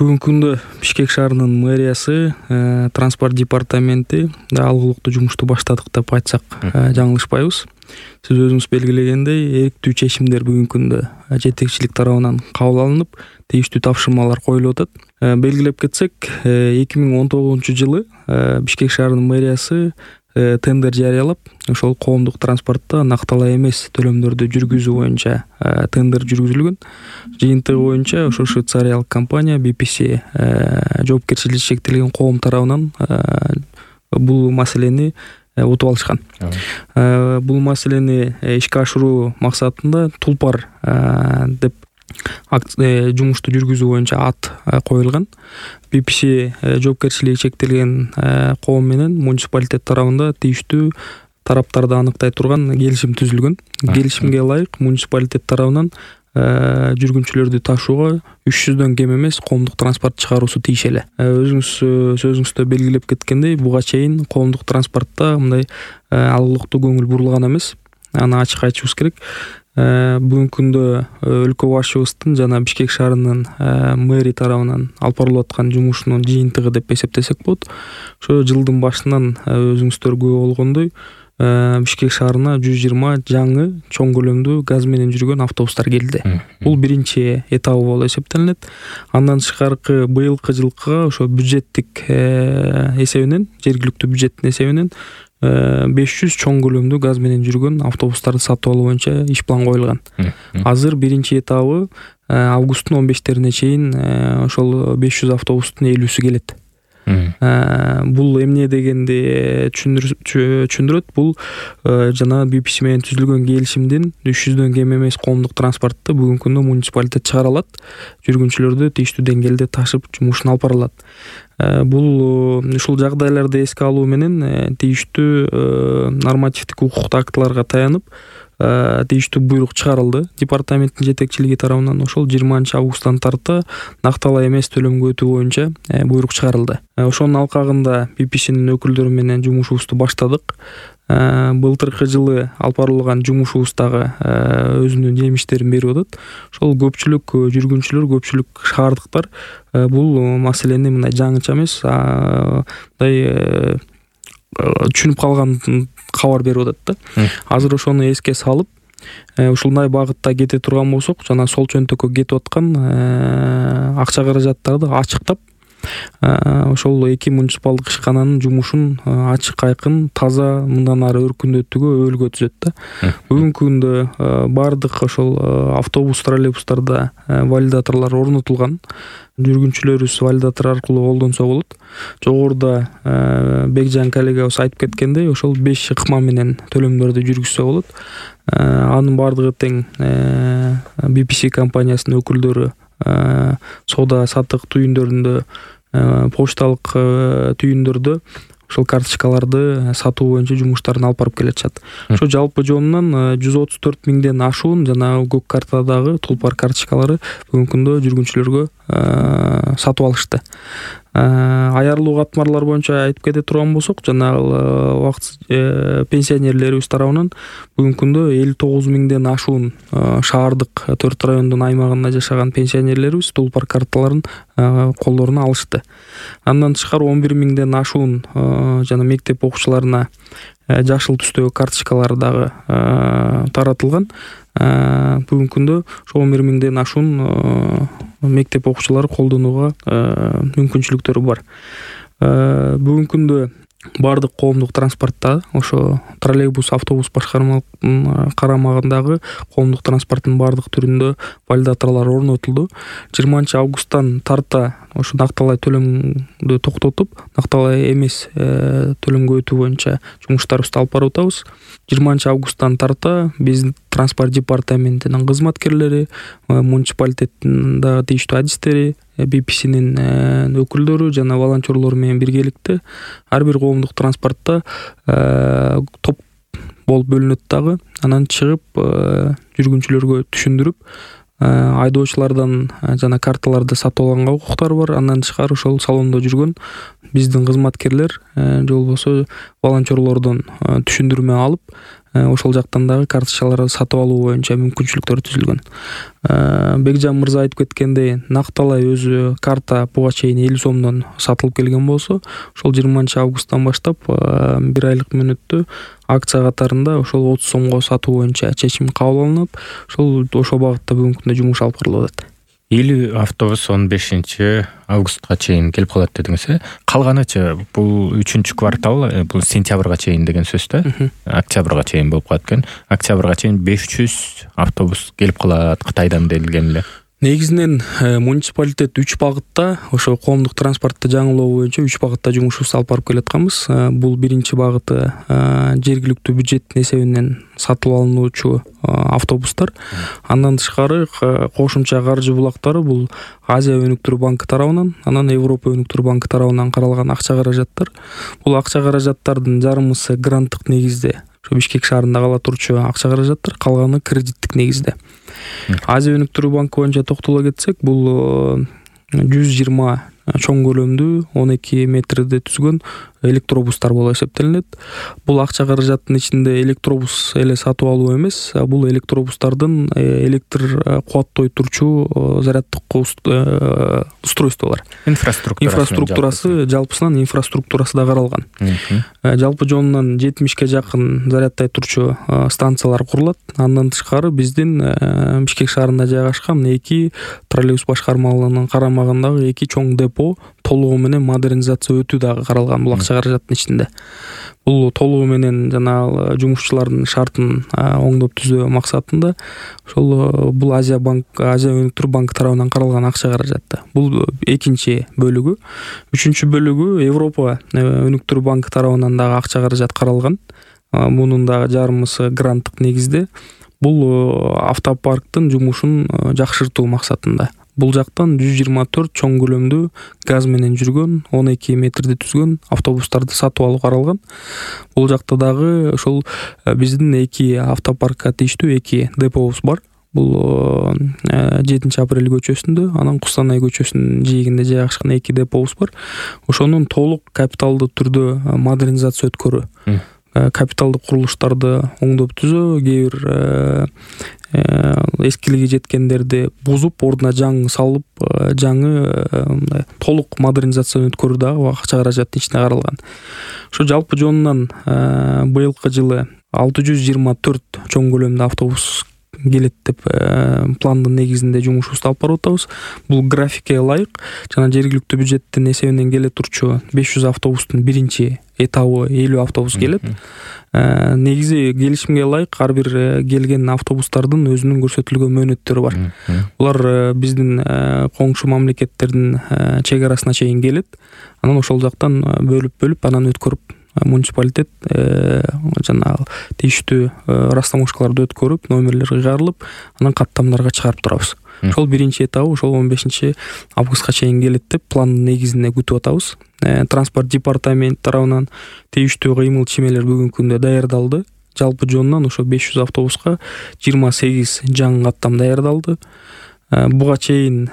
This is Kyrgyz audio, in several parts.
Бүгүнкү күндө Бишкек шаарынын мэриясы, транспорт департаменти алгылыктуу жумушту баштадык деп айтсак жаңылышпайбыз. Сиз өзүңүз белгилегендей, эрктүү чечимдер бүгүнкү күндө жетекчилик тарабынан кабыл алынып, тийиштүү тапшырмалар коюлуп атат. Белгилеп кетсек, 2019-жылы Бишкек шаарынын мэриясы тендер жарыялап, ошол коомдук транспортто накталай эмес төлөмдөрдү жүргүзүү боюнча тендер жүргүзүлгөн. Жыйынтыгы боюнча ошо швейцариялык компания BBC жоопкерчилиги шектелген коом тарабынан бул маселени утуп алышкан. Бул маселени ишке ашыруу максатында Тулпар деп жумушту жүргүзүү боюнча ат коюлган. BBC жоопкерчилиги шектелген коом менен муниципалитет тарабында тийиштүү тараптарды аныктай турган келишим түзүлгөн. Келишимге ылайык муниципалитет тарабынан жүргүнчүлөрдү ташууга 300дөн кем эмес коомдук транспорт чыгаруусу тийиш эле. Өзүңүз сөзүңүздө белгилеп кеткендей, буга чейин коомдук транспортто мындай алгылыктуу көңүл бурулган эмес. Аны ачык айтышыбыз керек. Бүгүнкү күндө өлкө башчыбыздын жана Бишкек шаарынын мэри тарабынан алып барылып аткан жумушунун жыйынтыгы деп эсептесек болот. Ошо жылдын башынан өзүңүздөр күбө болгондой, Бишкек шаарына 120 жаңы чоң көлөмдүү газ менен жүргөн автобустар келди. Бул биринчи этабы болуп эсептелинет. Андан тышкаркы быйылкы жылкыга ошо бюджеттик эсебинен, жергиликтүү бюджеттин эсебинен 500 чоң көлөмдүү газ менен жүргөн автобустарды сатып алуу боюнча иш план коюлган. Азыр биринчи этабы августтун 15-терине чейин ошол 500 автобустун 50-сү келет. Бул эмне дегенди түшүндүрөт. Бул жана BBC менен түзүлгөн келишимдин 300дөн кем эмес коомдук транспортты бүгүнкү күндө муниципалитет чыгара алат. Жүргүнчүлөрдү тийиштүү деңгээлде ташып жумушун алып бара алат. Бул ушул жагдайларды эске алуу менен тийиштүү нормативдик укуктук актыларга таянып тийиштүү буйрук чыгарылды. Департаменттин жетекчилиги тарабынан ошол 20 августтан тарта накталай эмес төлөмгө өтүү боюнча буйрук чыгарылды. Ошонун алкагында BBCнин өкүлдөрү менен жумушубузду баштадык. Былтыркы жылы алып барылган жумушубуз дагы өзүнүн жемиштерин берип атат. Ошол көпчүлүк жүргүнчүлөр, көпчүлүк шаардыктар бул маселени мындай жаңыча эмес, мындай түшүнүп калган кабар берип атат да. Азыр ошону эске салып, ушундай багытта кете турган болсок, жана сол чөнтөккө кетип аткан акча каражаттарды ачыктап, ошол 2 муниципалдык ишкананын жумушун ачык, айкын, таза, мындан ары өркүндөтүүгө өбөлгө түзөт да. Бүгүнкү күндө бардык ошол автобус, троллейбустарда валидаторлор орнотулган. Жүргүнчүлөрүбүз валидатор аркылуу колдонсо болот. Жогоруда Бекжан коллегабыз айтып кеткендей, ошол 5 ыкма менен төлөмдөрдү жүргүзсө болот. Анын бардыгы тең BBC компаниясынын өкүлдөрү соода саттык түйүндөрүндө, почталык түйүндөрдө ошол карточкаларды сатуу боюнча жумуштарын алып барып келатышат. Ошо жалпы жонунан 134 миңден ашуун жана көк картадагы Тулпар карточкалары бүгүнкү күндө жүргүнчүлөргө сатып алышты. Аярлуу катмарлар боюнча айтып кете турган болсок, жанагы убакыт пенсионерлерибиз тарабынан бүгүнкү күндө 59 миңден ашуун шаардык 4 райондун аймагында жашаган пенсионерлерибиз Тулпар карталарын колдоруна алышты. Андан тышкары 11 миңден ашуун жана мектеп окуучуларына жашыл түстөгү карточкалар дагы таратылган. Бүгүнкү күндө 11 миңден ашуун мектеп окуучулары колдонууга мүмкүнчүлүктөрү бар. Бүгүнкү күндө бардык коомдук транспортта, ошо троллейбус, автобус башкармалыктын карамагындагы коомдук транспорттун бардык түрүндө валидаторлор орнотулду. 20 августтан тарта ошо накталай төлөмдү токтотуп, накталай эмес төлөмгө өтүү боюнча жумуштарыбызды алып барып атабыз. 20 августтан тарта биздин транспорт департаментинин кызматкерлери, муниципалитеттин дагы тийиштүү адистери, BBCнин өкүлдөрү жана волонтерлор менен биргеликте ар бир коомдук транспортто топ болуп бөлүнөт дагы. Анан чыгып жүргүнчүлөргө түшүндүрүп, айдоочулардан жана карталарды сатып алганга укуктары бар. Андан тышкары ошол салондо жүргөн биздин кызматкерлер же болбосо волонтерлордон түшүндүрмө алып, ошол жактан дагы карточкаларды сатып алуу боюнча мүмкүнчүлүктөр түзүлгөн. Бекжан мырза айтып кеткендей, накталай өзү карта буга чейин 50 сомдон сатылып келген болсо, ошол 20 августтан баштап бир айлык мүнөттө акция катарында ошол 30 сомго сатуу боюнча чечим кабыл алынып, ошол багытта бүгүнкү күндө жумуш алып барылып атат. 50 автобус 15 августка чейин келип калат дедиңиз. Калганычы бул 3 квартал, бул сентябрга чейин деген сөз да. Октябрга чейин болуп калат экен. Октябрга чейин 500 автобус келип калат Кытайдан делген эле. Негизинен муниципалитет 3 багытта, ошо коомдук транспортто жаңылоо боюнча 3 багытта жумушубузду алып барып келатканбыз. Бул биринчи багыты жергиликтүү бюджеттин эсебинен сатылып алынуучу автобустар. Андан тышкары кошумча каржы булактары бул Азия өнүктүрүү банкы тарабынан, анан Европа өнүктүрүү банкы тарабынан каралган акча каражаттар. Бул акча каражаттардын жарымысы гранттык негизде, ошо Бишкек шаарында кала турчу акча каражаттар, калганы кредиттик негизде. Азия өнүктүрүү банкы боюнча токтоло кетсек, бул 120 чоң көлөмдүү 12 метрде түзгөн электробустар болуп эсептелинет. Бул акча каражаттын ичинде электробус эле сатып алуу эмес, бул электробустардын электр кубаттой турчу заряддык устройстволор. Инфраструктурасы жалпысынан инфраструктурасы да каралган. Жалпы жонунан 70ке жакын зарядтай турчу станциялар курулат. Андан тышкары биздин Бишкек шаарында жайгашкан 2 троллейбус башкармалыгынын карамагындагы 2 чоң депо толугу менен модернизация өтүү дагы каралган бул акча каражаттын ичинде. Бул толугу менен жана жумушчулардын шартын оңдоп түзөө максатында бул Азия өнүктүрүү банкы тарабынан каралган акча каражаты. Бул экинчи бөлүгү. Үчүнчү бөлүгү Европа өнүктүрүү банкы тарабынан дагы акча каражат каралган. Мунун дагы жарымысы гранттык негизде. Бул автопарктын жумушун жакшыртуу максатында. Бул жактан 124 чоң көлөмдүү газ менен жүргөн 12 метрди түзгөн автобустарды сатып алуу каралган. Бул жакта дагы ошол биздин 2 автопаркка тийиштүү 2 депобуз бар. Бул 7 апрель көчөсүндө, анан Кустанай көчөсүнүн жээгинде жайгашкан 2 депобуз бар. Ошонун толук капиталдуу түрдө модернизация өткөрүү, капиталдык курулуштарды оңдоп түзөө, кээ бир эскилиги жеткендерди бузуп, ордуна жаңы салып, жаңы толук модернизацияны өткөрүү дагы акча каражаттын ичинде каралган. Ошо жалпы жонунан быйылкы жылы 624 чоң көлөмдүү автобус келет деп пландын негизинде жумушубузду алып барып атабыз. Бул графикке ылайык жана жергиликтүү бюджеттин эсебинен келе турчу 500 автобустун биринчи этабы 50 автобус келет. Негизи келишимге ылайык ар бир келген автобустардын өзүнүн көрсөтүлгөн мөөнөттөрү бар. Булар биздин коңшу мамлекеттердин чек арасына чейин келет. Анан ошол жактан бөлүп анан өткөрүп муниципалитет жана тийиштүү растаможкаларды өткөрүп, номерлер кыйгарылып, анан каттамдарга чыгарып турабыз. Ошол биринчи этабы ошол 15 августка чейин келет деп пландын негизинде күтүп атабыз. Транспорт департамент тарабынан тийиштүү кыймыл чимелер бүгүнкү күндө даярдалды. Жалпы жонунан ошо 500 автобуска 28 жаңы каттам даярдалды. Буга чейин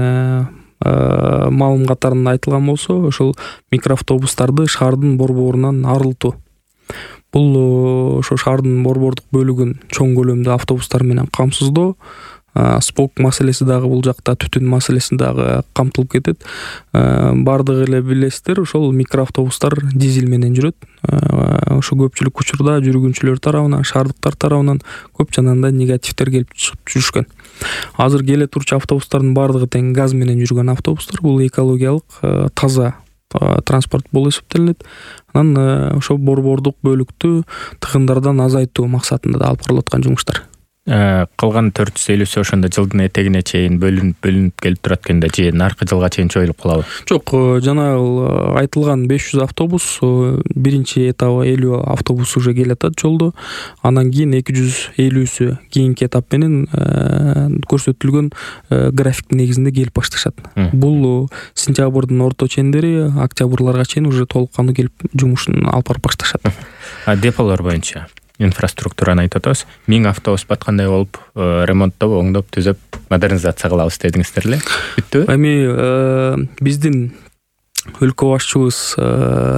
маалым катарында айтылган болсо, ошол микроавтобустарды шаардын борборунан арылтуу. Бул ошо шаардын борбордук бөлүгүн чоң көлөмдүү автобустар менен камсыздоо, спок маселеси дагы бул жакта, түтүн маселеси дагы камтылып кетет. Бардыгы эле билесиздер, ошол микроавтобустар дизель менен жүрөт. Ошо көпчүлүк учурда жүргүнчүлөр тарабынан, шаардыктар тарабынан көп жанагындай негативдер келип чыгып жүрүшкөн. Азыр келе турчу автобустардын бардыгы тең газ менен жүргөн автобустар. Бул экологиялык таза транспорт болуп эсептелинет. Анан ошо борбордук бөлүктү тыгындардан азайтуу максатында да алып барылып аткан жумуштар. Калган 450 ошондо жылдын этегине чейин бөлүнүп келип турат экенде, же наркы жылга чейин чоюлуп калабы? Жок, жана айтылган 500 автобус биринчи этабы 50 автобус уже келет жолдо. Андан кийин 250сү кийинки этап менен көрсөтүлгөн графиктин негизинде келип башташат. Бул сентябрдын орто чендери, октябрларга чейин уже толук кандуу келип жумушун алып барып башташат. Деполор боюнча инфраструктураны айтып атабыз. 1000 автобус баткандай болуп, ремонттоп, оңдоп, түзөп, модернизация кылабыз дедиңиздер эле. Бүттүбү? Эми биздин өлкө башчыбыз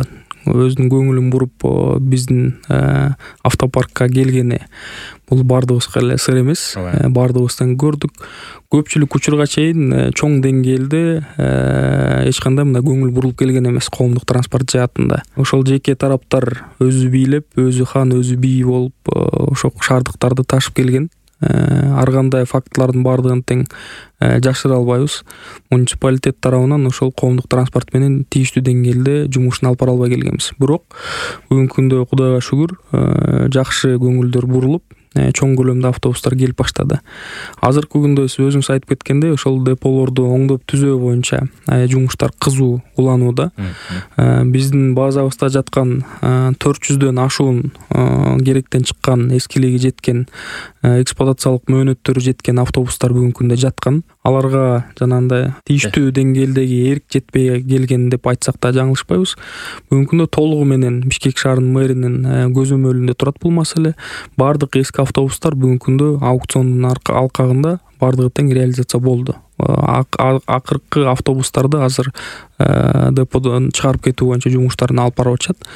өзүнүн көңүлүн буруп биздин автопаркка келгени бул баардыгыбызга эле сыр эмес. Баардыгыбыз тең көрдүк. Көпчүлүк учурга чейин чоң деңгээлде эч кандай мындай көңүл бурулуп келген эмес коомдук транспорт жаатында. Ошол жеке тараптар өзү бийлеп, өзү хан, өзү бий болуп ошол шаардыктарды ташып келген. Ар кандай фактылардын баардыгын тең жашыра албайбыз. Муниципалитет тарабынан ошол коомдук транспорт менен тийиштүү деңгээлде жумушун алып бара албай келгенбиз. Бирок бүгүнкү күндө Кудайга шүгүр жакшы көңүлдөр бурулуп, чоң көлөмдө автобустар келип баштады. Азыркы күндө сиз өзүңүз айтып кеткендей, ошол деполорду оңдоп түзөө боюнча жумуштар кызуу уланууда. Биздин базабызда жаткан 400дөн ашуун керектен чыккан, эскилиги жеткен, эксплуатациялык мөөнөттөрү жеткен автобустар бүгүнкү күндө жаткан. Аларга жанагындай тийиштүү деңгээлдеги эрк жетпей келген деп айтсак да жаңылышпайбыз. Бүгүнкү күндө толугу менен Бишкек шаарынын мэринин көзөмөлүндө турат бул маселе. Бардык эски автобустар бүгүнкү күндө аукциондун алкагында бардыгы тең реализация болду. Акыркы автобустарды азыр деподон чыгарып кетүү боюнча жумуштарын алып барып атышат.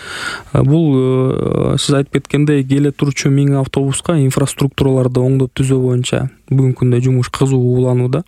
Бул сиз айтып кеткендей келе турчу 1000 автобуска инфраструктураларды оңдоп түзөө боюнча бүгүнкү күндө жумуш кызуу уланууда.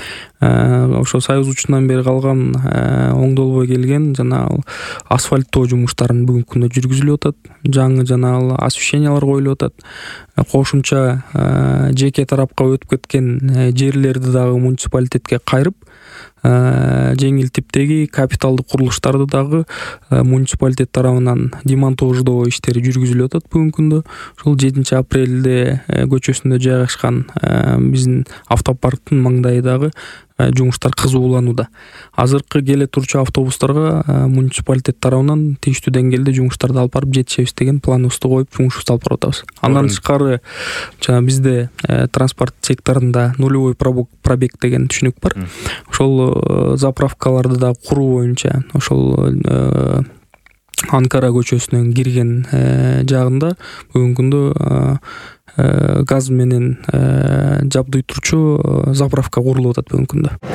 Ошо Союз учунан бери калган оңдолбой келген жана асфальттоо жумуштарын бүгүнкү күндө жүргүзүлүп атат. Жаңы жана освещениялар коюлуп атат. Кошумча жеке тарапка өтүп кеткен жерлерди дагы муниципалитетке кайрып, жеңил типтеги капиталдык курулуштарды дагы муниципалитет тарабынан демонтаждоо иштери жүргүзүлүп атат бүгүнкү күндө. Ошол 7-апрелде көчөсүндө жайгашкан биздин автопарктын маңдайыдагы жумуштар кызуу уланууда. Азыркы келе турчу автобустарга муниципалитет тарабынан тийиштүү деңгээлде жумуштарды алып барып жетишебиз деген планыбызды коюп жумушубузду алып барып атабыз. Андан тышкары жана бизде транспорт секторунда нулевой пробег деген түшүнүк бар. Ошол заправкаларды да куруу боюнча ошол Анкара көчөсүнөн кирген жагында бүгүнкү күндө газ менен жабдый турчу заправка курулуп атат бүгүнкү күндө.